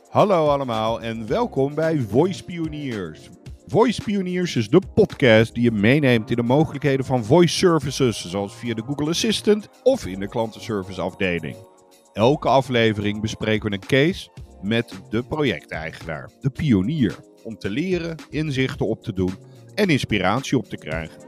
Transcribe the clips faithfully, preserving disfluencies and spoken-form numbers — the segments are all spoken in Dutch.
Hallo allemaal en welkom bij Voice Pioniers. Voice Pioniers is de podcast die je meeneemt in de mogelijkheden van voice services, zoals via de Google Assistant of in de klantenservice afdeling. Elke aflevering bespreken we een case met de projecteigenaar, de pionier, om te leren, inzichten op te doen en inspiratie op te krijgen.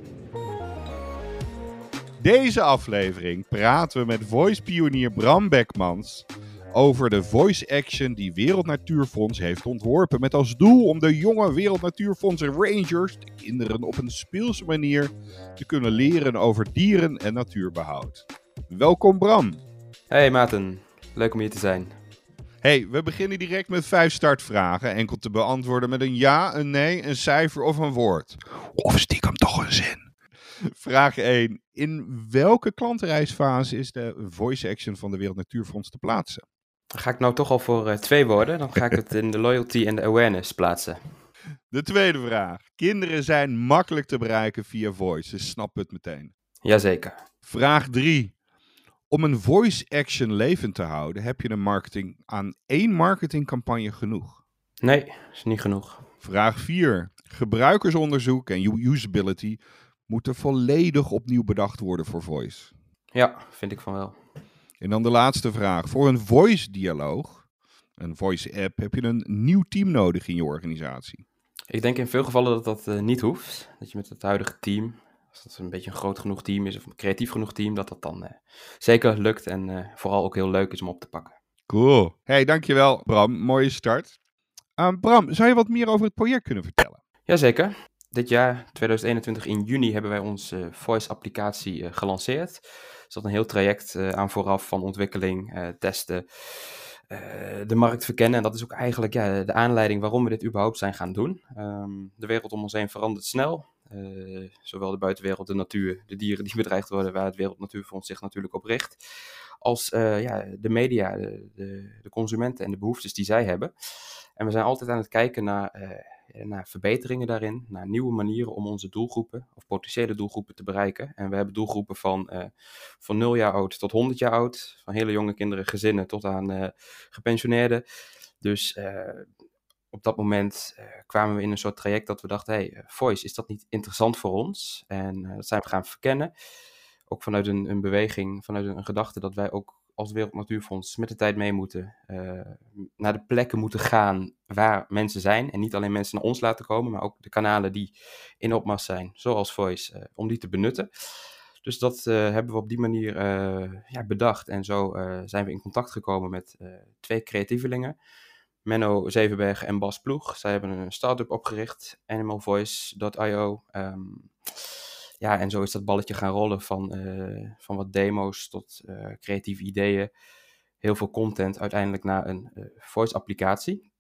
Deze aflevering praten we met voice pionier Bram Beckmans over de voice action die Wereld Natuurfonds heeft ontworpen, met als doel om de jonge Wereld Natuurfonds rangers, de kinderen, op een speelse manier te kunnen leren over dieren en natuurbehoud. Welkom Bram. Hey Maarten, leuk om hier te zijn. Hey, we beginnen direct met vijf startvragen, enkel te beantwoorden met een ja, een nee, een cijfer of een woord. Of stiekem toch een zin. Vraag één. In welke klantenreisfase is de voice action van de Wereld Natuurfonds te plaatsen? Dan ga ik nou toch al voor uh, twee woorden. Dan ga ik het in de loyalty en de awareness plaatsen. De tweede vraag. Kinderen zijn makkelijk te bereiken via voice, dus snap het meteen. Jazeker. Vraag drie. Om een voice action levend te houden, heb je een marketing aan één marketingcampagne genoeg? Nee, is niet genoeg. Vraag vier. Gebruikersonderzoek en usability moeten volledig opnieuw bedacht worden voor voice. Ja, vind ik van wel. En dan de laatste vraag. Voor een voice dialoog, een voice app, heb je een nieuw team nodig in je organisatie? Ik denk in veel gevallen dat dat uh, niet hoeft. Dat je met het huidige team, als dat een beetje een groot genoeg team is of een creatief genoeg team, dat dat dan uh, zeker lukt en uh, vooral ook heel leuk is om op te pakken. Cool. Hey, dankjewel Bram. Mooie start. Uh, Bram, zou je wat meer over het project kunnen vertellen? Jazeker. Dit jaar, tweeduizend eenentwintig, in juni, hebben wij onze uh, voice-applicatie uh, gelanceerd. Er zat een heel traject uh, aan vooraf van ontwikkeling, uh, testen, uh, de markt verkennen. En dat is ook eigenlijk ja, de aanleiding waarom we dit überhaupt zijn gaan doen. Um, de wereld om ons heen verandert snel. Uh, zowel de buitenwereld, de natuur, de dieren die bedreigd worden, waar het Wereld Natuurfonds zich natuurlijk op richt. Als uh, ja, de media, de, de, de consumenten en de behoeftes die zij hebben. En we zijn altijd aan het kijken naar... Uh, naar verbeteringen daarin, naar nieuwe manieren om onze doelgroepen of potentiële doelgroepen te bereiken. En we hebben doelgroepen van, uh, van nul jaar oud tot honderd jaar oud, van hele jonge kinderen, gezinnen tot aan uh, gepensioneerden. Dus uh, op dat moment uh, kwamen we in een soort traject dat we dachten, hey, uh, voice, is dat niet interessant voor ons? En uh, dat zijn we gaan verkennen. Ook vanuit een, een beweging, vanuit een, een gedachte dat wij ook als Wereld Natuurfonds met de tijd mee moeten, uh, naar de plekken moeten gaan waar mensen zijn. En niet alleen mensen naar ons laten komen, maar ook de kanalen die in opmars zijn, zoals Voice, uh, om die te benutten. Dus dat uh, hebben we op die manier uh, ja, bedacht. En zo uh, zijn we in contact gekomen met uh, twee creatievelingen. Menno Zevenberg en Bas Ploeg. Zij hebben een start-up opgericht, animal voice dot i o. Um, Ja, en zo is dat balletje gaan rollen van, uh, van wat demo's tot uh, creatieve ideeën. Heel veel content uiteindelijk naar een uh, voice-applicatie.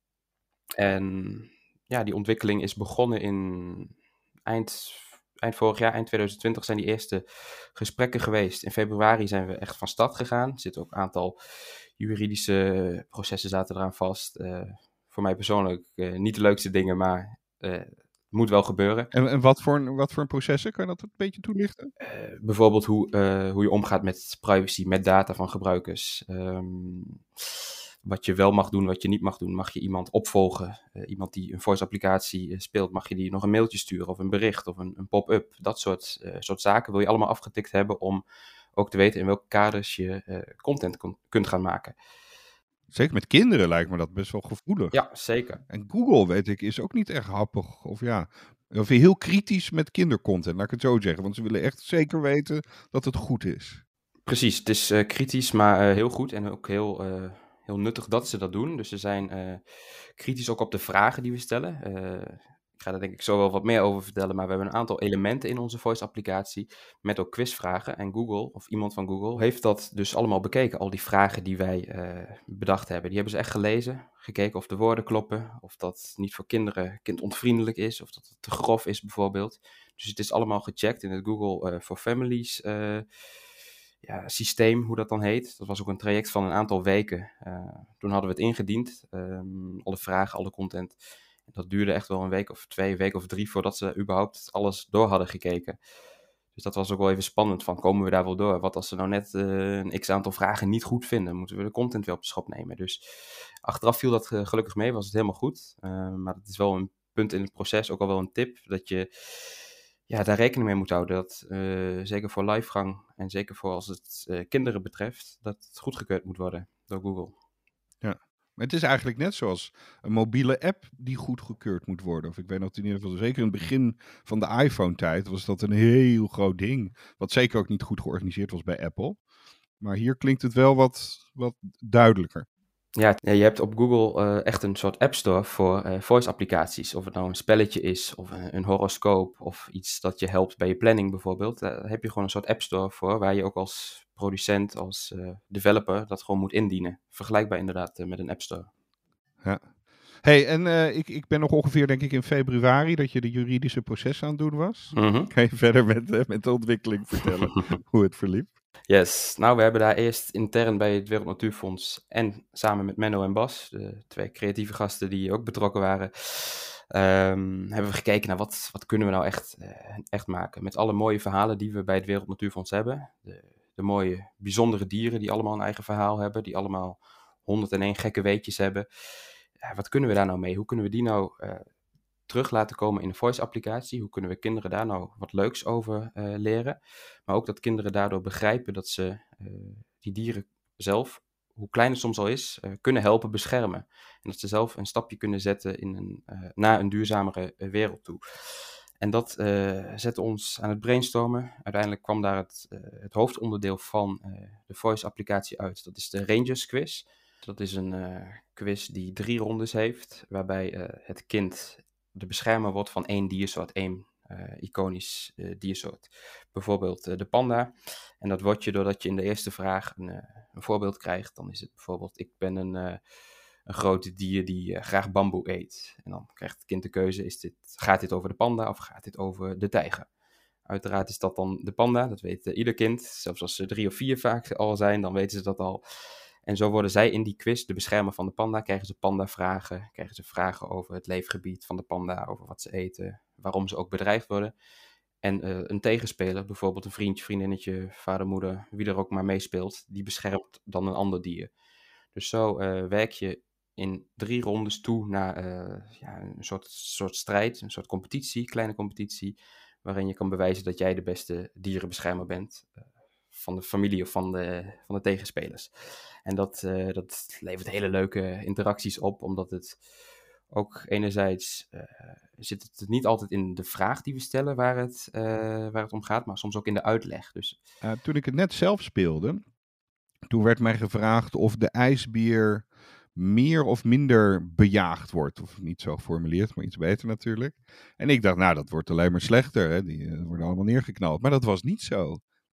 En ja, die ontwikkeling is begonnen in eind, eind vorig jaar, eind tweeduizend twintig zijn die eerste gesprekken geweest. In februari zijn we echt van start gegaan. Er zitten ook een aantal juridische processen zaten eraan vast. Uh, voor mij persoonlijk uh, niet de leukste dingen, maar... Uh, moet wel gebeuren. En, en wat, voor een, wat voor een processen? Kan je dat een beetje toelichten? Uh, bijvoorbeeld hoe, uh, hoe je omgaat met privacy, met data van gebruikers. Um, wat je wel mag doen, wat je niet mag doen. Mag je iemand opvolgen? Uh, iemand die een voice-applicatie uh, speelt, mag je die nog een mailtje sturen of een bericht of een, een pop-up? Dat soort, uh, soort zaken wil je allemaal afgetikt hebben om ook te weten in welke kaders je uh, content kon, kunt gaan maken. Zeker met kinderen lijkt me dat best wel gevoelig. Ja, zeker. En Google, weet ik, is ook niet echt happig. Of ja, of heel kritisch met kindercontent, laat ik het zo zeggen. Want ze willen echt zeker weten dat het goed is. Precies, het is uh, kritisch, maar uh, heel goed en ook heel, uh, heel nuttig dat ze dat doen. Dus ze zijn uh, kritisch ook op de vragen die we stellen. Uh, ik ga daar denk ik zo wel wat meer over vertellen, maar we hebben een aantal elementen in onze voice-applicatie met ook quizvragen. En Google, of iemand van Google, heeft dat dus allemaal bekeken. Al die vragen die wij uh, bedacht hebben, die hebben ze echt gelezen. Gekeken of de woorden kloppen, of dat niet voor kinderen kindontvriendelijk is, of dat het te grof is bijvoorbeeld. Dus het is allemaal gecheckt in het Google uh, for Families uh, ja, systeem, hoe dat dan heet. Dat was ook een traject van een aantal weken. Uh, toen hadden we het ingediend, um, alle vragen, alle content. Dat duurde echt wel een week of twee, een week of drie voordat ze überhaupt alles door hadden gekeken. Dus dat was ook wel even spannend van, komen we daar wel door? Wat als ze nou net uh, een x-aantal vragen niet goed vinden? Moeten we de content weer op de schop nemen? Dus achteraf viel dat uh, gelukkig mee, was het helemaal goed. Uh, maar het is wel een punt in het proces, ook al wel een tip, dat je ja, daar rekening mee moet houden. Dat uh, zeker voor livegang en zeker voor als het uh, kinderen betreft, dat het goedgekeurd moet worden door Google. Ja. Maar het is eigenlijk net zoals een mobiele app die goedgekeurd moet worden. Of ik weet nog in ieder geval, zeker in het begin van de iPhone-tijd was dat een heel groot ding. Wat zeker ook niet goed georganiseerd was bij Apple. Maar hier klinkt het wel wat, wat duidelijker. Ja, je hebt op Google uh, echt een soort app store voor uh, voice applicaties. Of het nou een spelletje is, of een, een horoscoop, of iets dat je helpt bij je planning bijvoorbeeld. Daar heb je gewoon een soort app store voor, waar je ook als producent, als uh, developer dat gewoon moet indienen. Vergelijkbaar inderdaad uh, met een app store. Ja. Hey, en uh, ik, ik ben nog ongeveer, denk ik, in februari dat je de juridische proces aan het doen was. Mm-hmm. Kan je verder met, uh, met de ontwikkeling vertellen hoe het verliep? Yes, nou we hebben daar eerst intern bij het Wereld Natuurfonds en samen met Menno en Bas, de twee creatieve gasten die ook betrokken waren, um, hebben we gekeken naar wat, wat kunnen we nou echt, uh, echt maken. Met alle mooie verhalen die we bij het Wereld Natuurfonds hebben. De, de mooie, bijzondere dieren die allemaal een eigen verhaal hebben, die allemaal honderdéén gekke weetjes hebben. Ja, wat kunnen we daar nou mee? Hoe kunnen we die nou uh, terug laten komen in een voice-applicatie? Hoe kunnen we kinderen daar nou wat leuks over uh, leren? Maar ook dat kinderen daardoor begrijpen dat ze uh, die dieren zelf, hoe klein het soms al is, uh, kunnen helpen beschermen. En dat ze zelf een stapje kunnen zetten in een, uh, naar een duurzamere uh, wereld toe. En dat uh, zette ons aan het brainstormen. Uiteindelijk kwam daar het, uh, het hoofdonderdeel van uh, de voice-applicatie uit. Dat is de Rangers Quiz. Dat is een uh, quiz die drie rondes heeft, waarbij uh, het kind de beschermer wordt van één diersoort, één uh, iconisch uh, diersoort. Bijvoorbeeld uh, de panda. En dat word je doordat je in de eerste vraag een, uh, een voorbeeld krijgt. Dan is het bijvoorbeeld, ik ben een, uh, een groot dier die uh, graag bamboe eet. En dan krijgt het kind de keuze, is dit, gaat dit over de panda of gaat dit over de tijger? Uiteraard is dat dan de panda, dat weet uh, ieder kind. Zelfs als ze drie of vier vaak al zijn, dan weten ze dat al. En zo worden zij in die quiz, de beschermer van de panda, krijgen ze panda-vragen. Krijgen ze vragen over het leefgebied van de panda, over wat ze eten, waarom ze ook bedreigd worden. En uh, een tegenspeler, bijvoorbeeld een vriendje, vriendinnetje, vader, moeder, wie er ook maar meespeelt, die beschermt dan een ander dier. Dus zo uh, werk je in drie rondes toe naar uh, ja, een soort, soort strijd, een soort competitie, kleine competitie, waarin je kan bewijzen dat jij de beste dierenbeschermer bent uh, van de familie of van de, van de tegenspelers. En dat, uh, dat levert hele leuke interacties op, omdat het ook enerzijds uh, zit het niet altijd in de vraag die we stellen waar het, uh, waar het om gaat, maar soms ook in de uitleg. Dus... Uh, toen ik het net zelf speelde, toen werd mij gevraagd of de ijsbeer meer of minder bejaagd wordt. Of niet zo geformuleerd, maar iets beter natuurlijk. En ik dacht, nou, dat wordt alleen maar slechter. Hè? Die uh, worden allemaal neergeknald. Maar dat was niet zo.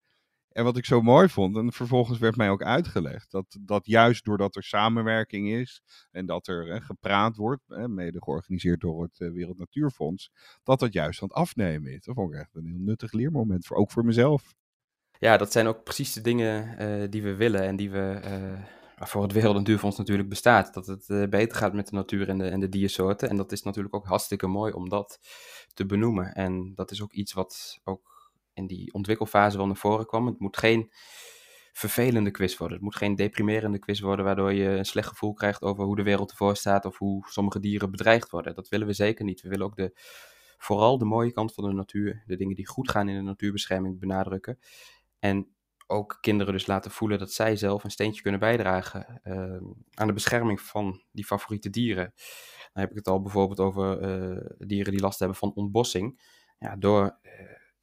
En wat ik zo mooi vond, en vervolgens werd mij ook uitgelegd, dat, dat juist doordat er samenwerking is en dat er hè, gepraat wordt, hè, mede georganiseerd door het uh, Wereld Natuurfonds, dat dat juist aan het afnemen is. Dat vond ik echt een heel nuttig leermoment, voor, ook voor mezelf. Ja, dat zijn ook precies de dingen uh, die we willen en die we, uh, waarvoor het Wereld Natuurfonds natuurlijk bestaat. Dat het uh, beter gaat met de natuur en de, en de diersoorten. En dat is natuurlijk ook hartstikke mooi om dat te benoemen. En dat is ook iets wat ook in die ontwikkelfase wel naar voren kwam. Het moet geen vervelende quiz worden. Het moet geen deprimerende quiz worden, waardoor je een slecht gevoel krijgt over hoe de wereld ervoor staat of hoe sommige dieren bedreigd worden. Dat willen we zeker niet. We willen ook de, vooral de mooie kant van de natuur, de dingen die goed gaan in de natuurbescherming benadrukken. En ook kinderen dus laten voelen dat zij zelf een steentje kunnen bijdragen uh, aan de bescherming van die favoriete dieren. Dan heb ik het al bijvoorbeeld over uh, dieren die last hebben van ontbossing. Ja, door uh,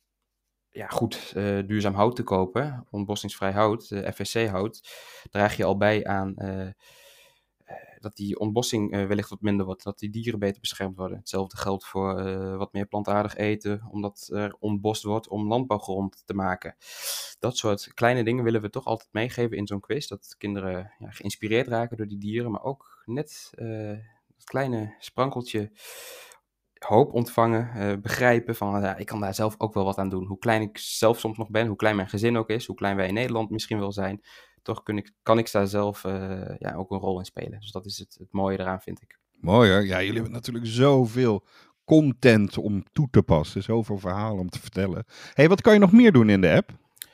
ja, goed uh, duurzaam hout te kopen, ontbossingsvrij hout, uh, F S C-hout, draag je al bij aan uh, uh, dat die ontbossing uh, wellicht wat minder wordt, dat die dieren beter beschermd worden. Hetzelfde geldt voor uh, wat meer plantaardig eten, omdat er ontbost wordt om landbouwgrond te maken. Dat soort kleine dingen willen we toch altijd meegeven in zo'n quiz, dat kinderen ja, geïnspireerd raken door die dieren, maar ook net uh, dat kleine sprankeltje hoop ontvangen, uh, begrijpen van ja, ik kan daar zelf ook wel wat aan doen. Hoe klein ik zelf soms nog ben, hoe klein mijn gezin ook is, hoe klein wij in Nederland misschien wel zijn, toch kun ik, kan ik daar zelf uh, ja, ook een rol in spelen. Dus dat is het, het mooie eraan, vind ik. Mooi hoor. Ja, jullie hebben natuurlijk zoveel content om toe te passen. Zoveel verhalen om te vertellen. Hey, wat kan je nog meer doen in de app?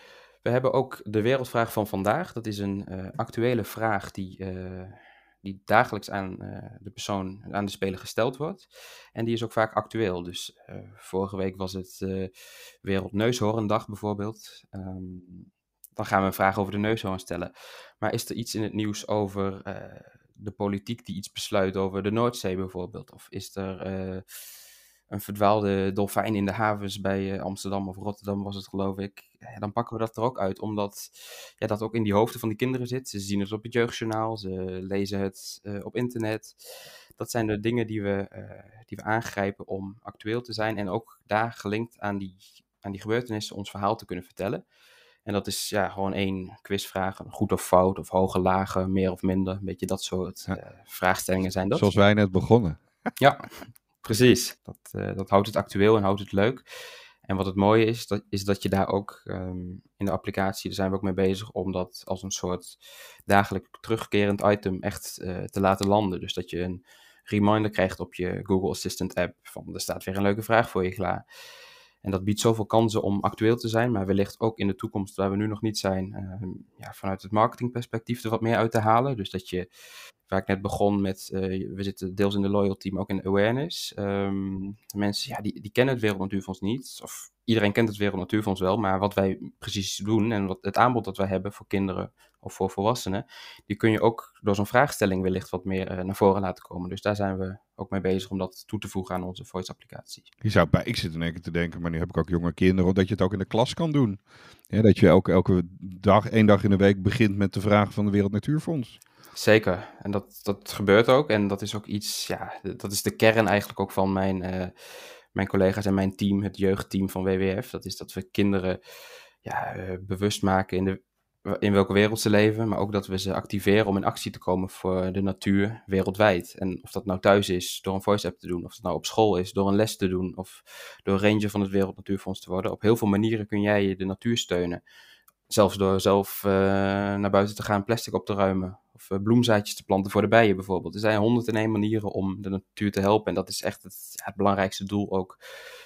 We hebben ook de wereldvraag van vandaag. Dat is een uh, actuele vraag die, uh, die dagelijks aan uh, de persoon, aan de speler gesteld wordt. En die is ook vaak actueel. Dus uh, vorige week was het uh, Wereldneushoorndag bijvoorbeeld. Um, dan gaan we een vraag over de neushoorn stellen. Maar is er iets in het nieuws over uh, de politiek die iets besluit over de Noordzee bijvoorbeeld? Of is er uh, een verdwaalde dolfijn in de havens bij uh, Amsterdam of Rotterdam was het geloof ik? Ja, dan pakken we dat er ook uit, omdat ja, dat ook in die hoofden van die kinderen zit. Ze zien het op het jeugdjournaal, ze lezen het uh, op internet. Dat zijn de dingen die we, uh, die we aangrijpen om actueel te zijn en ook daar gelinkt aan die, aan die gebeurtenissen ons verhaal te kunnen vertellen. En dat is ja, gewoon één quizvraag, goed of fout, of hoge, lage, meer of minder. Een beetje dat soort uh, vraagstellingen zijn dat. Zoals wij net begonnen. Ja, precies. Dat, uh, dat houdt het actueel en houdt het leuk. En wat het mooie is, dat, is dat je daar ook um, in de applicatie, daar zijn we ook mee bezig, om dat als een soort dagelijks terugkerend item echt uh, te laten landen. Dus dat je een reminder krijgt op je Google Assistant app van er staat weer een leuke vraag voor je klaar. En dat biedt zoveel kansen om actueel te zijn, maar wellicht ook in de toekomst, waar we nu nog niet zijn, uh, ja, vanuit het marketingperspectief er wat meer uit te halen. Dus dat je, waar ik net begon met, uh, we zitten deels in de loyalty, maar ook in de awareness. Um, mensen, ja, die, die kennen het Wereld Natuurfonds niet, of iedereen kent het Wereld Natuurfonds wel, maar wat wij precies doen en wat het aanbod dat wij hebben voor kinderen of voor volwassenen, die kun je ook door zo'n vraagstelling wellicht wat meer uh, naar voren laten komen. Dus daar zijn we ook mee bezig om dat toe te voegen aan onze voice-applicatie. Je zou bij, ik zit in één keer te denken, maar nu heb ik ook jonge kinderen, dat je het ook in de klas kan doen. Ja, dat je elke, elke dag, één dag in de week begint met de vraag van de Wereld Natuurfonds. Zeker, en dat, dat gebeurt ook. En dat is ook iets, ja, dat is de kern eigenlijk ook van mijn, uh, mijn collega's en mijn team, het jeugdteam van W W F. Dat is dat we kinderen ja, uh, bewust maken in, de, in welke wereld ze leven, maar ook dat we ze activeren om in actie te komen voor de natuur wereldwijd. En of dat nou thuis is door een voice-app te doen, of dat nou op school is door een les te doen, of door ranger van het Wereld Natuurfonds te worden. Op heel veel manieren kun jij de natuur steunen. Zelfs door zelf uh, naar buiten te gaan, plastic op te ruimen. Of uh, bloemzaadjes te planten voor de bijen bijvoorbeeld. Er zijn honderd en één manieren om de natuur te helpen. En dat is echt het, ja, het belangrijkste doel ook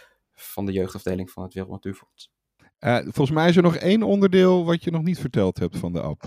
van de jeugdafdeling van het Wereld Natuurfonds. Uh, volgens mij is er nog één onderdeel wat je nog niet verteld hebt van de app.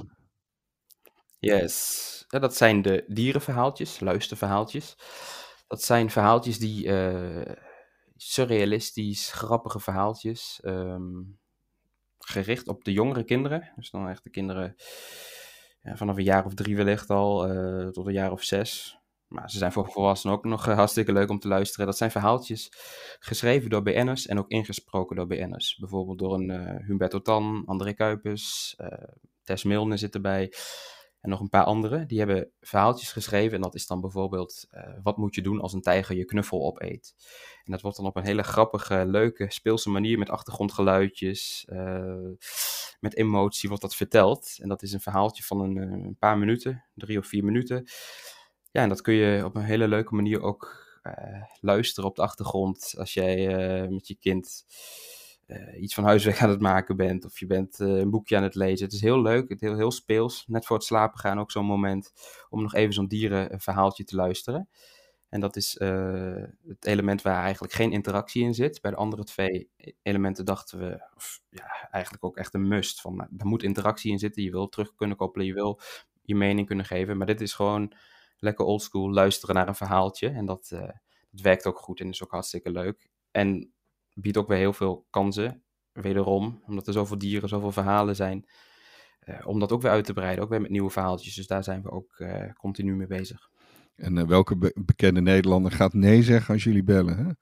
Yes. Ja, dat zijn de dierenverhaaltjes, luisterverhaaltjes. Dat zijn verhaaltjes die uh, surrealistisch, grappige verhaaltjes... Um, gericht op de jongere kinderen. Dus dan echt de kinderen ja, vanaf een jaar of drie wellicht al, uh, tot een jaar of zes. Maar ze zijn voor volwassenen ook nog uh, hartstikke leuk om te luisteren. Dat zijn verhaaltjes geschreven door B N'ers en ook ingesproken door B N'ers. Bijvoorbeeld door een uh, Humberto Tan, André Kuipers, uh, Tess Milne zit erbij. En nog een paar anderen. Die hebben verhaaltjes geschreven. En dat is dan bijvoorbeeld, uh, wat moet je doen als een tijger je knuffel opeet? En dat wordt dan op een hele grappige, leuke, speelse manier met achtergrondgeluidjes, uh, met emotie wordt dat verteld. En dat is een verhaaltje van een, een paar minuten, drie of vier minuten. Ja, en dat kun je op een hele leuke manier ook uh, luisteren op de achtergrond als jij uh, met je kind uh, iets van huiswerk aan het maken bent. Of je bent uh, een boekje aan het lezen. Het is heel leuk, het is heel, heel speels. Net voor het slapen gaan ook zo'n moment om nog even zo'n dierenverhaaltje te luisteren. En dat is uh, het element waar eigenlijk geen interactie in zit. Bij de andere twee elementen dachten we, of, ja, eigenlijk ook echt een must. Van, nou, er moet interactie in zitten, je wil terug kunnen koppelen, je wil je mening kunnen geven. Maar dit is gewoon lekker oldschool luisteren naar een verhaaltje. En dat, uh, dat werkt ook goed en is ook hartstikke leuk. En biedt ook weer heel veel kansen, wederom, omdat er zoveel dieren, zoveel verhalen zijn. Uh, om dat ook weer uit te breiden, ook weer met nieuwe verhaaltjes. Dus daar zijn we ook uh, continu mee bezig. En uh, welke be- bekende Nederlander gaat nee zeggen als jullie bellen? Hè?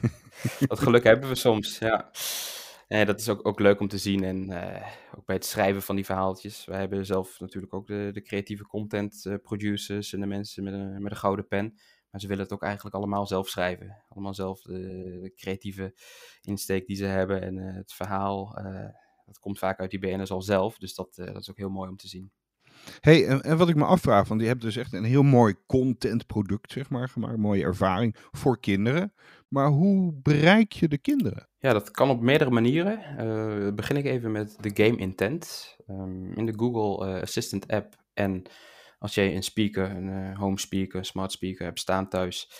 Dat geluk hebben we soms, ja. Nee, dat is ook, ook leuk om te zien. En uh, ook bij het schrijven van die verhaaltjes. Wij hebben zelf natuurlijk ook de, de creatieve content uh, producers en de mensen met een, met een gouden pen. Maar ze willen het ook eigenlijk allemaal zelf schrijven. Allemaal zelf de, de creatieve insteek die ze hebben. En uh, het verhaal, uh, dat komt vaak uit die B N'ers al zelf. Dus dat, uh, dat is ook heel mooi om te zien. Hey, en, en wat ik me afvraag, want je hebt dus echt een heel mooi contentproduct, zeg maar, gemaakt, een mooie ervaring voor kinderen. Maar hoe bereik je de kinderen? Ja, dat kan op meerdere manieren. Uh, begin ik even met de game intent. Um, in de Google uh, Assistant app en als jij een speaker, een uh, home speaker, smart speaker hebt staan thuis,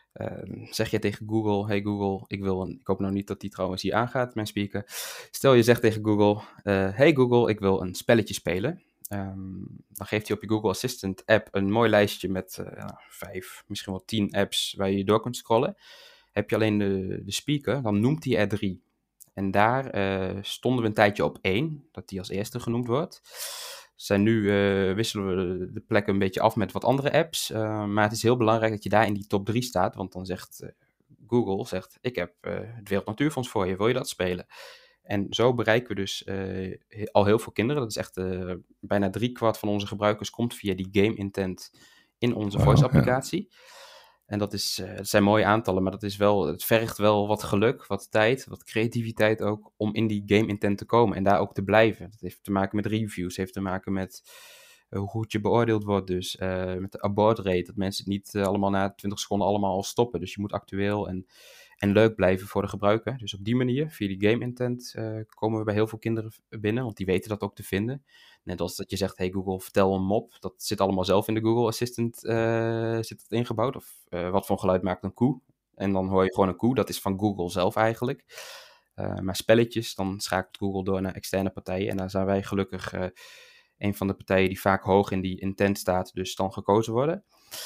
Uh, zeg je tegen Google, hey Google, ik wil een... Ik hoop nou niet dat die trouwens hier aangaat, mijn speaker. Stel je zegt tegen Google, uh, hey Google, ik wil een spelletje spelen. Um, dan geeft hij op je Google Assistant app een mooi lijstje met uh, ja, vijf, misschien wel tien apps waar je door kunt scrollen. Heb je alleen de, de speaker, dan noemt hij er drie. En daar uh, stonden we een tijdje op één, dat die als eerste genoemd wordt. Zijn nu uh, wisselen we de plekken een beetje af met wat andere apps. Uh, maar het is heel belangrijk dat je daar in die top drie staat. Want dan zegt uh, Google, zegt, ik heb uh, het Wereld Natuurfonds voor je, wil je dat spelen? En zo bereiken we dus uh, al heel veel kinderen. Dat is echt uh, bijna driekwart van onze gebruikers komt via die game intent in onze Wow, voice applicatie. Ja. En dat, is, uh, dat zijn mooie aantallen, maar dat is wel, het vergt wel wat geluk, wat tijd, wat creativiteit ook, om in die game intent te komen en daar ook te blijven. Dat heeft te maken met reviews, heeft te maken met uh, hoe goed je beoordeeld wordt dus, uh, met de abort rate, dat mensen het niet uh, allemaal na twintig seconden allemaal al stoppen. Dus je moet actueel en, en leuk blijven voor de gebruiker. Dus op die manier, via die game intent, uh, komen we bij heel veel kinderen binnen, want die weten dat ook te vinden. Net als dat je zegt, hey Google, vertel een mop. Dat zit allemaal zelf in de Google Assistant uh, zit het ingebouwd. Of uh, wat voor geluid maakt een koe? En dan hoor je gewoon een koe. Dat is van Google zelf eigenlijk. Uh, maar spelletjes, dan schakelt Google door naar externe partijen. En daar zijn wij gelukkig uh, een van de partijen die vaak hoog in die intent staat. Dus dan gekozen worden.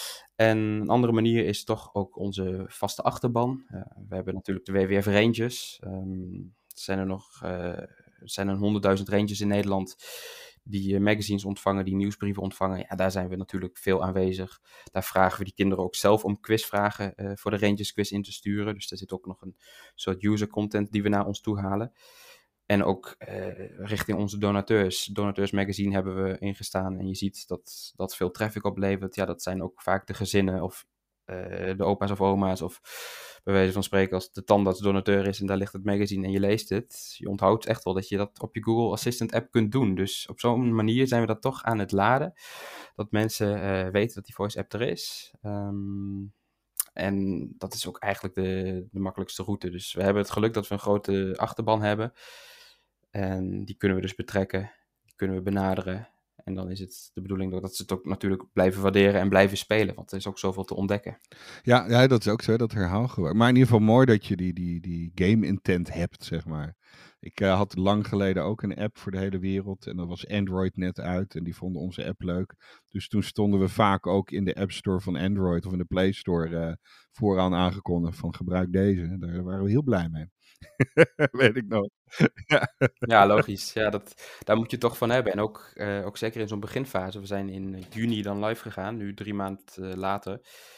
En een andere manier is toch ook onze vaste achterban. Uh, we hebben natuurlijk de W W F Rangers. Um, er zijn er nog uh, er zijn er honderdduizend Rangers in Nederland die uh, magazines ontvangen, die nieuwsbrieven ontvangen. Ja, daar zijn we natuurlijk veel aanwezig. Daar vragen we die kinderen ook zelf om quizvragen uh, voor de Rangers quiz in te sturen. Dus er zit ook nog een soort user content die we naar ons toe halen. En ook uh, richting onze donateurs. Donateurs Magazine hebben we ingestaan. En je ziet dat dat veel traffic oplevert. Ja, dat zijn ook vaak de gezinnen of uh, de opa's of oma's. Of bij wijze van spreken als de tandarts donateur is en daar ligt het magazine en je leest het. Je onthoudt echt wel dat je dat op je Google Assistant app kunt doen. Dus op zo'n manier zijn we dat toch aan het laden. Dat mensen uh, weten dat die voice app er is. Um, en dat is ook eigenlijk de, de makkelijkste route. Dus we hebben het geluk dat we een grote achterban hebben. En die kunnen we dus betrekken, die kunnen we benaderen. En dan is het de bedoeling dat ze het ook natuurlijk blijven waarderen en blijven spelen. Want er is ook zoveel te ontdekken. Ja, ja dat is ook zo, dat herhaalgebruik. Maar in ieder geval mooi dat je die, die, die game intent hebt, zeg maar. Ik uh, had lang geleden ook een app voor de hele wereld. En dat was Android net uit. En die vonden onze app leuk. Dus toen stonden we vaak ook in de App Store van Android of in de Play Store uh, vooraan aangekondigd van gebruik deze. Daar waren we heel blij mee. Weet ik nog. Ja, ja logisch. Ja, dat, daar moet je toch van hebben. En ook, uh, ook zeker in zo'n beginfase. We zijn in juni dan live gegaan, nu drie maanden uh, later.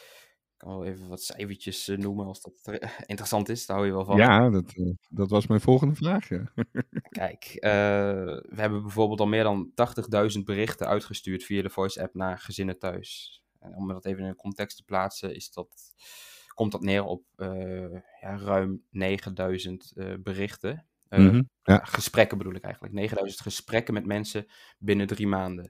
Ik kan wel even wat cijfertjes uh, noemen als dat uh, interessant is. Daar hou je wel van. Ja, dat, uh, dat was mijn volgende vraag. Ja. Kijk, uh, we hebben bijvoorbeeld al meer dan tachtigduizend berichten uitgestuurd via de Voice app naar gezinnen thuis. En om dat even in een context te plaatsen, is dat, komt dat neer op uh, ja, ruim negenduizend uh, berichten. Uh, mm-hmm, ja. Gesprekken bedoel ik eigenlijk. negenduizend gesprekken met mensen binnen drie maanden.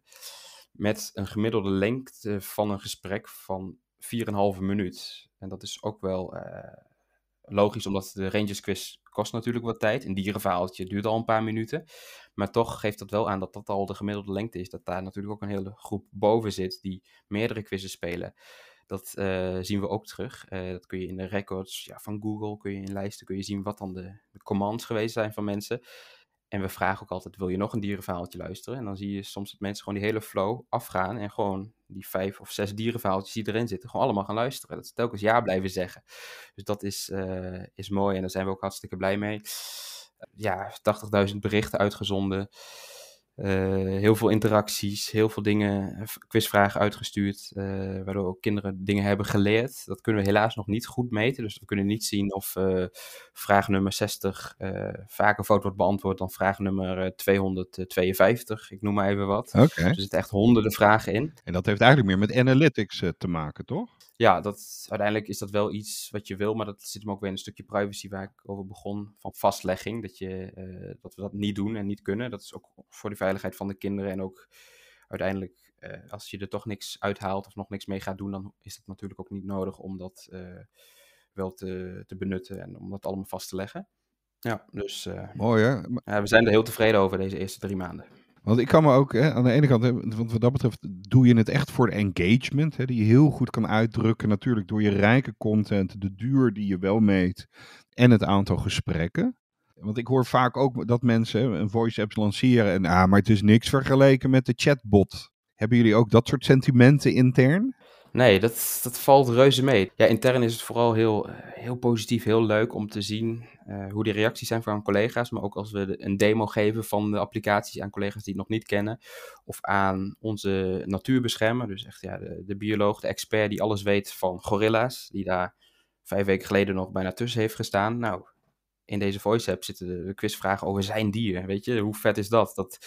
Met een gemiddelde lengte van een gesprek van vier komma vijf minuut. En dat is ook wel uh, logisch, omdat de Rangers quiz kost natuurlijk wat tijd. Een dierenverhaaltje duurt al een paar minuten. Maar toch geeft dat wel aan dat dat al de gemiddelde lengte is. Dat daar natuurlijk ook een hele groep boven zit die meerdere quizzen spelen. Dat uh, zien we ook terug. Uh, dat kun je in de records ja, van Google, kun je in lijsten kun je zien wat dan de, de commands geweest zijn van mensen. En we vragen ook altijd, wil je nog een dierenverhaaltje luisteren? En dan zie je soms dat mensen gewoon die hele flow afgaan en gewoon die vijf of zes dierenverhaaltjes die erin zitten, gewoon allemaal gaan luisteren. Dat ze telkens ja blijven zeggen. Dus dat is, uh, is mooi en daar zijn we ook hartstikke blij mee. Uh, ja, tachtigduizend berichten uitgezonden. Uh, heel veel interacties, heel veel dingen, quizvragen uitgestuurd, uh, waardoor ook kinderen dingen hebben geleerd. Dat kunnen we helaas nog niet goed meten, dus we kunnen niet zien of uh, vraag nummer zestig uh, vaker fout wordt beantwoord dan vraag nummer tweehonderdtweeënvijftig. Ik noem maar even wat. Okay. Dus er zitten echt honderden vragen in. En dat heeft eigenlijk meer met analytics uh, te maken, toch? Ja, dat, uiteindelijk is dat wel iets wat je wil, maar dat zit hem ook weer in een stukje privacy waar ik over begon, van vastlegging, dat, je, uh, dat we dat niet doen en niet kunnen. Dat is ook voor de veiligheid van de kinderen en ook uiteindelijk, uh, als je er toch niks uithaalt of nog niks mee gaat doen, dan is het natuurlijk ook niet nodig om dat uh, wel te, te benutten en om dat allemaal vast te leggen. Ja, dus uh, mooi hè? Maar... uh, we zijn er heel tevreden over deze eerste drie maanden. Want ik kan me ook, hè, aan de ene kant, hè, want wat dat betreft doe je het echt voor de engagement, hè, die je heel goed kan uitdrukken. Natuurlijk door je rijke content, de duur die je wel meet en het aantal gesprekken. Want ik hoor vaak ook dat mensen hè, een voice apps lanceren en ah, maar het is niks vergeleken met de chatbot. Hebben jullie ook dat soort sentimenten intern? Nee, dat, dat valt reuze mee. Ja, intern is het vooral heel, eh, heel positief, heel leuk om te zien eh, hoe de reacties zijn van collega's. Maar ook als we de- een demo geven van de applicatie aan collega's die het nog niet kennen. Of aan onze natuurbeschermer. Dus echt ja, de, de bioloog, de expert die alles weet van gorilla's. Die daar vijf weken geleden nog bijna tussen heeft gestaan. Nou, in deze voice app zitten de, de quizvragen over zijn dier. Weet je, hoe vet is dat? Dat,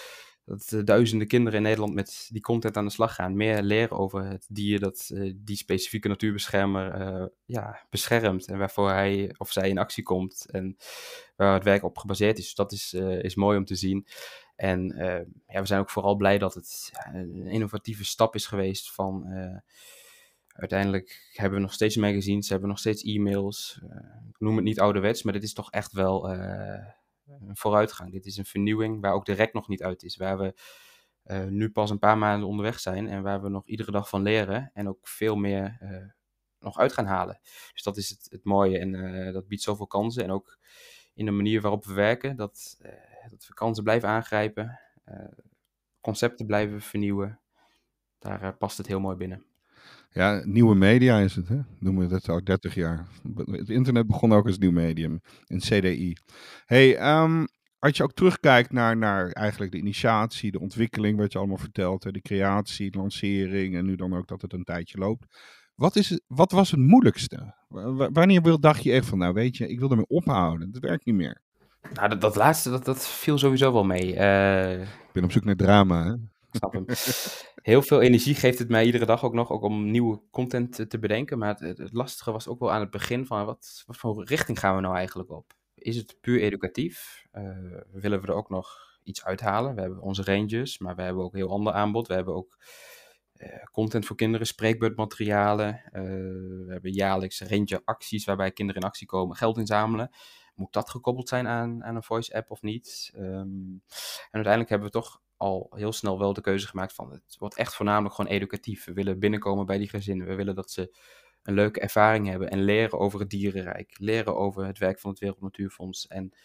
dat eh, duizenden kinderen in Nederland met die content aan de slag gaan. Meer leren over het dier dat eh, die specifieke natuurbeschermer eh, ja, beschermt. En waarvoor hij of zij in actie komt. En waar het werk op gebaseerd is. Dus dat is, eh, is mooi om te zien. En eh, ja, we zijn ook vooral blij dat het ja, een innovatieve stap is geweest van... eh, uiteindelijk hebben we nog steeds magazines, hebben we nog steeds e-mails. Uh, ik noem het niet ouderwets, maar dit is toch echt wel uh, een vooruitgang. Dit is een vernieuwing waar ook de rek nog niet uit is. Waar we uh, nu pas een paar maanden onderweg zijn en waar we nog iedere dag van leren en ook veel meer uh, nog uit gaan halen. Dus dat is het, het mooie en uh, dat biedt zoveel kansen. En ook in de manier waarop we werken, dat, uh, dat we kansen blijven aangrijpen, uh, concepten blijven vernieuwen. Daar uh, past het heel mooi binnen. Ja, nieuwe media is het, hè? Noemen we dat al dertig jaar. Het internet begon ook als nieuw medium, in C D I. Hey, um, als je ook terugkijkt naar, naar eigenlijk de initiatie, de ontwikkeling, wat je allemaal vertelt, hè, de creatie, de lancering en nu dan ook dat het een tijdje loopt. Wat, is het, wat was het moeilijkste? W- wanneer dacht je echt van, nou weet je, ik wil ermee ophouden, het werkt niet meer. Nou, dat, dat laatste, dat, dat viel sowieso wel mee. Uh, ik ben op zoek naar drama, hè? Ik snap hem. Heel veel energie geeft het mij iedere dag ook nog, ook om nieuwe content te, te bedenken. Maar het, het lastige was ook wel aan het begin van, wat, wat voor richting gaan we nou eigenlijk op? Is het puur educatief? Uh, willen we er ook nog iets uithalen? We hebben onze ranges, maar we hebben ook heel ander aanbod. We hebben ook uh, content voor kinderen, spreekbeurtmaterialen. Uh, we hebben jaarlijks ranger acties waarbij kinderen in actie komen, geld inzamelen. Moet dat gekoppeld zijn aan, aan een voice app of niet? Um, en uiteindelijk hebben we toch al heel snel wel de keuze gemaakt van het wordt echt voornamelijk gewoon educatief. We willen binnenkomen bij die gezinnen. We willen dat ze een leuke ervaring hebben en leren over het dierenrijk. Leren over het werk van het Wereld Natuurfonds. En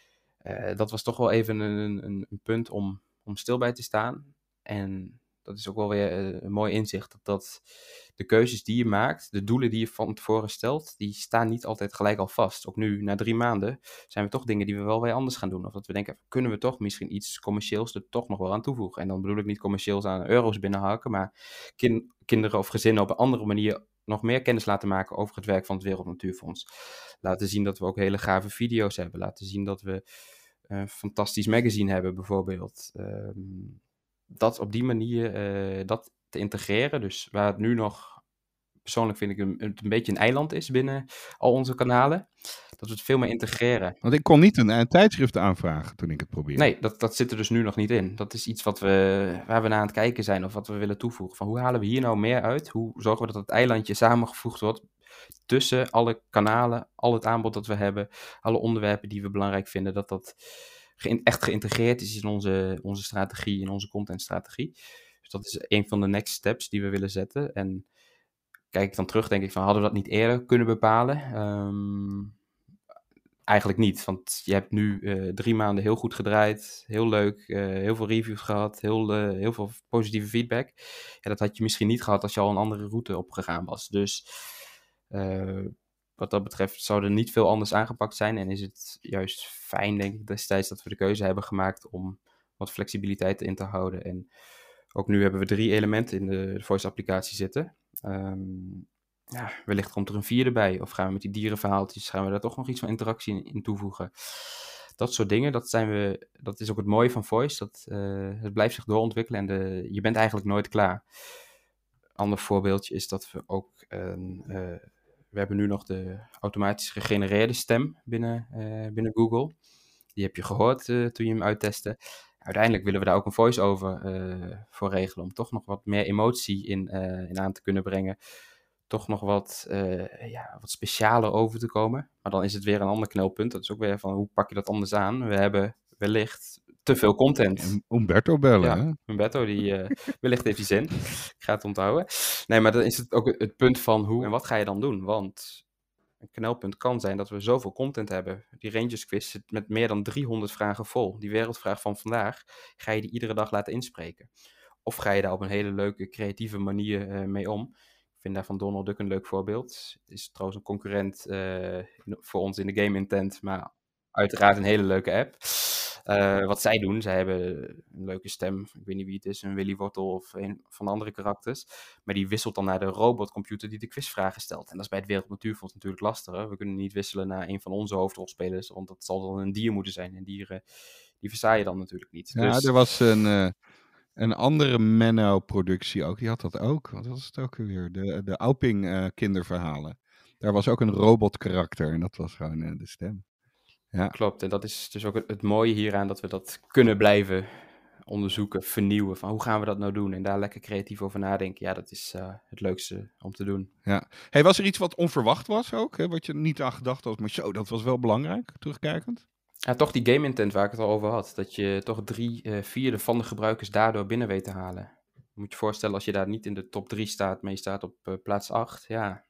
uh, dat was toch wel even een, een, een punt om, om stil bij te staan. En dat is ook wel weer uh, een mooi inzicht. Dat, dat de keuzes die je maakt, de doelen die je van tevoren stelt, die staan niet altijd gelijk al vast. Ook nu, na drie maanden, zijn we toch dingen die we wel weer anders gaan doen. Of dat we denken, kunnen we toch misschien iets commercieels er toch nog wel aan toevoegen. En dan bedoel ik niet commercieels aan euro's binnenhaken, maar kin- kinderen of gezinnen op een andere manier nog meer kennis laten maken over het werk van het Wereld Natuurfonds. Laten zien dat we ook hele gave video's hebben. Laten zien dat we een fantastisch magazine hebben, bijvoorbeeld. Um, dat op die manier, uh, dat te integreren. Dus waar het nu nog, persoonlijk vind ik een, het een beetje een eiland is binnen al onze kanalen. Dat we het veel meer integreren. Want ik kon niet een, een tijdschrift aanvragen toen ik het probeerde. Nee, dat, dat zit er dus nu nog niet in. Dat is iets wat we, waar we naar aan het kijken zijn of wat we willen toevoegen. Van hoe halen we hier nou meer uit? Hoe zorgen we dat het eilandje samengevoegd wordt tussen alle kanalen, al het aanbod dat we hebben, alle onderwerpen die we belangrijk vinden, dat dat ge- echt geïntegreerd is in onze, onze strategie, in onze contentstrategie. Dus dat is een van de next steps die we willen zetten. En kijk ik dan terug, denk ik van, hadden we dat niet eerder kunnen bepalen? Um, eigenlijk niet, want je hebt nu uh, drie maanden heel goed gedraaid, heel leuk, uh, heel veel reviews gehad, heel, uh, heel veel positieve feedback. Ja, dat had je misschien niet gehad als je al een andere route opgegaan was. Dus uh, wat dat betreft zou er niet veel anders aangepakt zijn en is het juist fijn, denk ik, destijds dat we de keuze hebben gemaakt om wat flexibiliteit in te houden. En ook nu hebben we drie elementen in de voice-applicatie zitten. Um, ja, wellicht komt er een vierde bij. Of gaan we met die dierenverhaaltjes, gaan we daar toch nog iets van interactie in, in toevoegen. Dat soort dingen, dat, zijn we, dat is ook het mooie van Voice. Dat, uh, het blijft zich doorontwikkelen en de, je bent eigenlijk nooit klaar. Een ander voorbeeldje is dat we ook... Uh, uh, we hebben nu nog de automatisch gegenereerde stem binnen, uh, binnen Google. Die heb je gehoord uh, toen je hem uittestte. Uiteindelijk willen we daar ook een voice-over uh, voor regelen. Om toch nog wat meer emotie in, uh, in aan te kunnen brengen. Toch nog wat, uh, ja, wat specialer over te komen. Maar dan is het weer een ander knelpunt. Dat is ook weer van, hoe pak je dat anders aan? We hebben wellicht te veel content. Umberto bellen, Ja, hè? Humberto, die, uh, wellicht heeft die zin. Ik ga het onthouden. Nee, maar dan is het ook het, het punt van hoe en wat ga je dan doen? Want een knelpunt kan zijn dat we zoveel content hebben. Die Rangers quiz zit met meer dan driehonderd vragen vol. Die wereldvraag van vandaag, ga je die iedere dag laten inspreken? Of ga je daar op een hele leuke, creatieve manier uh, mee om? Ik vind daar van Donald Duck een leuk voorbeeld. Het is trouwens een concurrent uh, voor ons in de game intent, maar uiteraard een hele leuke app. Uh, wat zij doen, zij hebben een leuke stem. Ik weet niet wie het is, een Willy Wortel of een van de andere karakters. Maar die wisselt dan naar de robotcomputer die de quizvragen stelt. En dat is bij het Wereld Natuurfonds natuurlijk lastiger. We kunnen niet wisselen naar een van onze hoofdrolspelers, want dat zal dan een dier moeten zijn. En dieren, die versta je dan natuurlijk niet. Ja, dus... er was een, uh, een andere Menno-productie ook. Die had dat ook. Wat was het ook weer? De, de Auping uh, kinderverhalen. Daar was ook een robotkarakter en dat was gewoon uh, de stem. Ja. Klopt, en dat is dus ook het, het mooie hieraan, dat we dat kunnen blijven onderzoeken, vernieuwen. Van hoe gaan we dat nou doen? En daar lekker creatief over nadenken. Ja, dat is uh, het leukste om te doen. Ja. Hey, was er iets wat onverwacht was ook? Hè? Wat je niet aan gedacht had, maar zo, dat was wel belangrijk, terugkijkend? Ja, toch die game intent waar ik het al over had. Dat je toch drie uh, vierde van de gebruikers daardoor binnen weet te halen. Je moet je voorstellen, als je daar niet in de top drie staat, maar je staat op uh, plaats acht. Ja,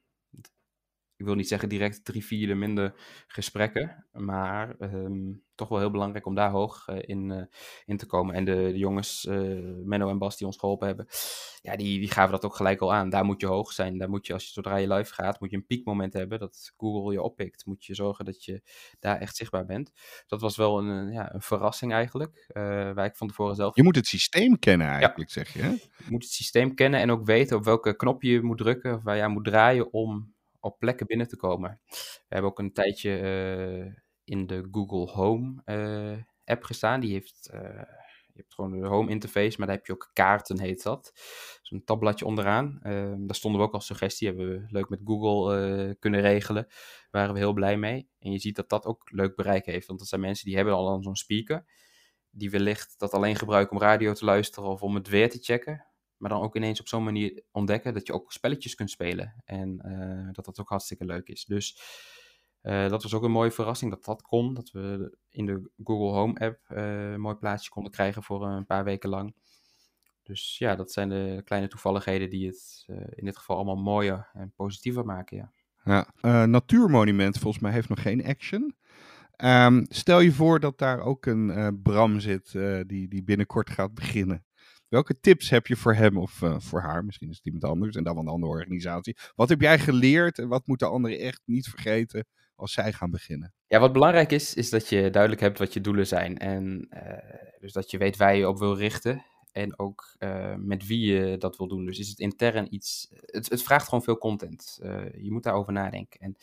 ik wil niet zeggen direct drie vierde minder gesprekken, maar um, toch wel heel belangrijk om daar hoog uh, in, uh, in te komen. En de, de jongens, uh, Menno en Bas, die ons geholpen hebben, ja, die, die gaven dat ook gelijk al aan. Daar moet je hoog zijn. Daar moet je, als je zodra je live gaat, moet je een piekmoment hebben dat Google je oppikt. Moet je zorgen dat je daar echt zichtbaar bent. Dat was wel een, ja, een verrassing eigenlijk, uh, waar ik van tevoren zelf... Je moet het systeem kennen eigenlijk, ja. Zeg je, hè? Je moet het systeem kennen en ook weten op welke knop je moet drukken of waar je aan moet draaien om op plekken binnen te komen. We hebben ook een tijdje uh, in de Google Home uh, app gestaan. Die heeft, uh, je hebt gewoon de Home interface, maar daar heb je ook kaarten, heet dat. Zo'n tabbladje onderaan. Uh, daar stonden we ook als suggestie. Hebben we leuk met Google uh, kunnen regelen. Daar waren we heel blij mee. En je ziet dat dat ook leuk bereik heeft. Want dat zijn mensen die hebben al dan zo'n speaker. Die wellicht dat alleen gebruiken om radio te luisteren of om het weer te checken. Maar dan ook ineens op zo'n manier ontdekken dat je ook spelletjes kunt spelen. En uh, dat dat ook hartstikke leuk is. Dus uh, dat was ook een mooie verrassing dat dat kon. Dat we in de Google Home app uh, een mooi plaatsje konden krijgen voor een paar weken lang. Dus ja, dat zijn de kleine toevalligheden die het uh, in dit geval allemaal mooier en positiever maken. Ja. Ja, uh, Natuurmonument volgens mij heeft nog geen action. Um, stel je voor dat daar ook een uh, Bram zit uh, die, die binnenkort gaat beginnen. Welke tips heb je voor hem of uh, voor haar? Misschien is het iemand anders en dan van een andere organisatie. Wat heb jij geleerd en wat moeten anderen echt niet vergeten als zij gaan beginnen? Ja, wat belangrijk is, is dat je duidelijk hebt wat je doelen zijn. En uh, dus dat je weet waar je op wil richten. En ook uh, met wie je dat wil doen. Dus is het intern iets... Het, het vraagt gewoon veel content. Uh, je moet daarover nadenken. En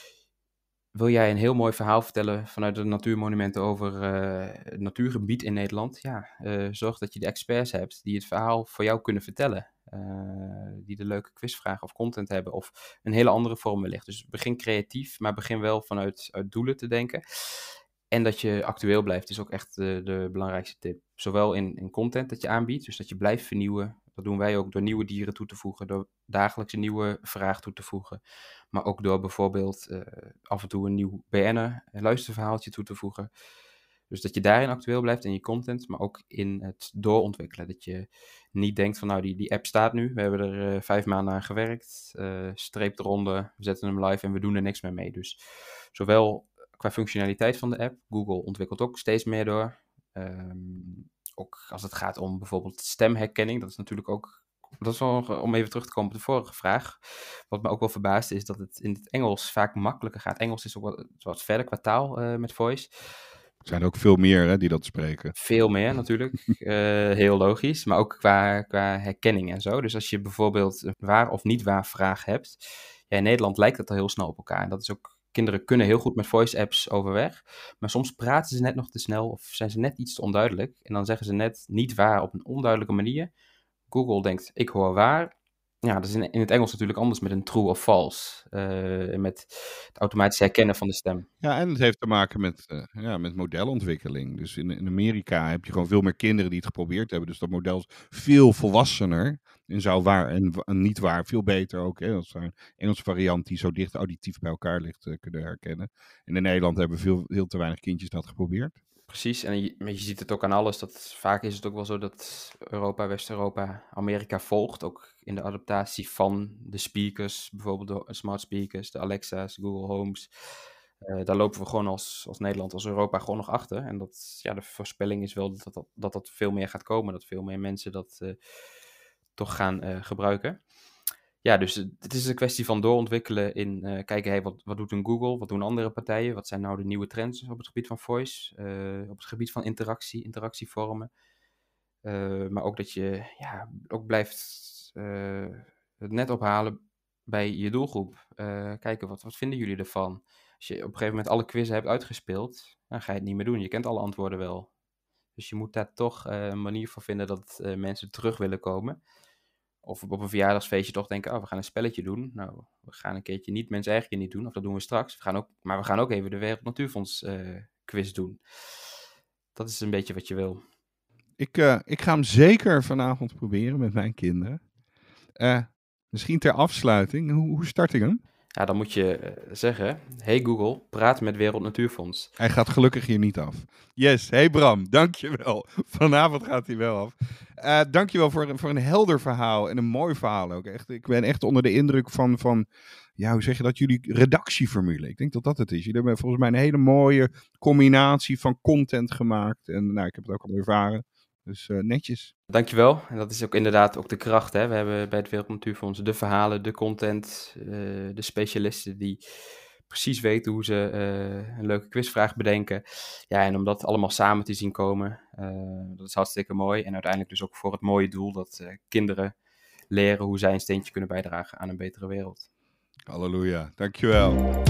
wil jij een heel mooi verhaal vertellen vanuit de natuurmonumenten over uh, het natuurgebied in Nederland? Ja, uh, zorg dat je de experts hebt die het verhaal voor jou kunnen vertellen. Uh, die de leuke quizvragen of content hebben of een hele andere vorm wellicht. Dus begin creatief, maar begin wel vanuit uit doelen te denken. En dat je actueel blijft is ook echt de, de belangrijkste tip. Zowel in, in content dat je aanbiedt, dus dat je blijft vernieuwen. Dat doen wij ook door nieuwe dieren toe te voegen, door dagelijks een nieuwe vraag toe te voegen. Maar ook door bijvoorbeeld uh, af en toe een nieuw B N'er, een luisterverhaaltje toe te voegen. Dus dat je daarin actueel blijft in je content, maar ook in het doorontwikkelen. Dat je niet denkt van nou, die, die app staat nu, we hebben er uh, vijf maanden aan gewerkt, uh, streep eronder, we zetten hem live en we doen er niks meer mee. Dus zowel qua functionaliteit van de app, Google ontwikkelt ook steeds meer door. Um, ook als het gaat om bijvoorbeeld stemherkenning, dat is natuurlijk ook... Dat is wel, om even terug te komen op de vorige vraag. Wat me ook wel verbaasde is dat het in het Engels vaak makkelijker gaat. Engels is ook wat, wat verder qua taal uh, met voice. Er zijn ook veel meer hè, die dat spreken. Veel meer natuurlijk, uh, heel logisch. Maar ook qua, qua herkenning en zo. Dus als je bijvoorbeeld een waar of niet waar vraag hebt. Ja, in Nederland lijkt dat al heel snel op elkaar. En dat is ook... Kinderen kunnen heel goed met voice apps overweg, maar soms praten ze net nog te snel of zijn ze net iets te onduidelijk. En dan zeggen ze net niet waar op een onduidelijke manier. Google denkt, ik hoor waar. Ja, dat is in, in het Engels natuurlijk anders met een true of false. Uh, met het automatisch herkennen van de stem. Ja, en het heeft te maken met, uh, ja, met modelontwikkeling. Dus in, in Amerika heb je gewoon veel meer kinderen die het geprobeerd hebben. Dus dat model is veel volwassener. En zou waar en, en niet waar veel beter ook. Hè, als een Engelse variant die zo dicht auditief bij elkaar ligt uh, kunnen herkennen. En in Nederland hebben veel, heel te weinig kindjes dat geprobeerd. Precies, en je, maar je ziet het ook aan alles. Dat vaak is het ook wel zo dat Europa, West-Europa, Amerika volgt. Ook in de adaptatie van de speakers, bijvoorbeeld de smart speakers, de Alexa's, Google Homes. Uh, daar lopen we gewoon als, als Nederland, als Europa gewoon nog achter. En dat, ja, de voorspelling is wel dat dat, dat dat veel meer gaat komen. Dat veel meer mensen dat uh, toch gaan uh, gebruiken. Ja, dus het is een kwestie van doorontwikkelen in uh, kijken, hey, wat, wat doet een Google, wat doen andere partijen, wat zijn nou de nieuwe trends op het gebied van voice, uh, op het gebied van interactie, interactievormen. Uh, maar ook dat je ja, ook blijft uh, het net ophalen bij je doelgroep. Uh, kijken, wat, wat vinden jullie ervan? Als je op een gegeven moment alle quizzen hebt uitgespeeld, dan ga je het niet meer doen. Je kent alle antwoorden wel. Dus je moet daar toch uh, een manier voor vinden dat uh, mensen terug willen komen. Of op een verjaardagsfeestje toch denken, oh, we gaan een spelletje doen. Nou, we gaan een keertje niet Mens Eigen Keer niet doen, of dat doen we straks. We gaan ook, maar we gaan ook even de Wereld Natuurfonds uh, quiz doen. Dat is een beetje wat je wil. Ik, uh, ik ga hem zeker vanavond proberen met mijn kinderen. Uh, misschien ter afsluiting, hoe, hoe start ik hem? Ja, dan moet je uh, zeggen, hey Google, praat met Wereld Natuurfonds. Hij gaat gelukkig hier niet af. Yes, hey Bram, dankjewel. Vanavond gaat hij wel af. Uh, dankjewel voor, voor een helder verhaal en een mooi verhaal ook. Echt, ik ben echt onder de indruk van, van, ja, hoe zeg je dat, jullie redactieformule. Ik denk dat dat het is. Jullie hebben volgens mij een hele mooie combinatie van content gemaakt. En nou, ik heb het ook al ervaren. Dus uh, netjes. Dankjewel. En dat is ook inderdaad ook de kracht. Hè? We hebben bij het Wereld Natuurfonds de verhalen, de content, uh, de specialisten die precies weten hoe ze uh, een leuke quizvraag bedenken. Ja, en om dat allemaal samen te zien komen, uh, dat is hartstikke mooi. En uiteindelijk dus ook voor het mooie doel dat uh, kinderen leren hoe zij een steentje kunnen bijdragen aan een betere wereld. Halleluja, dankjewel.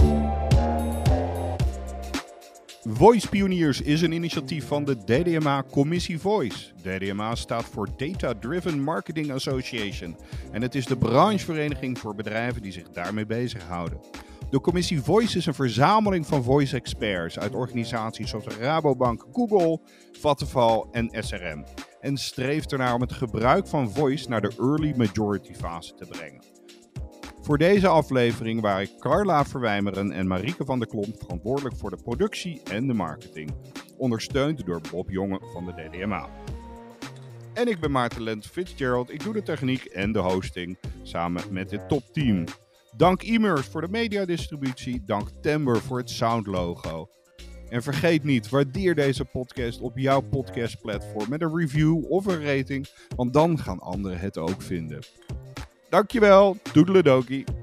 Voice Pioniers is een initiatief van de D D M A Commissie Voice. D D M A staat voor Data Driven Marketing Association en het is de branchevereniging voor bedrijven die zich daarmee bezighouden. De Commissie Voice is een verzameling van voice experts uit organisaties zoals Rabobank, Google, Vattenfall en S R M en streeft ernaar om het gebruik van voice naar de early majority fase te brengen. Voor deze aflevering waren Carla Verwijmeren en Marieke van der Klomp verantwoordelijk voor de productie en de marketing. Ondersteund door Bob Jonge van de D D M A. En ik ben Maarten Lent Fitzgerald. Ik doe de techniek en de hosting samen met dit topteam. Dank e-mails voor de mediadistributie. Dank Timber voor het soundlogo. En vergeet niet, waardeer deze podcast op jouw podcastplatform met een review of een rating. Want dan gaan anderen het ook vinden. Dankjewel, doedeledokie.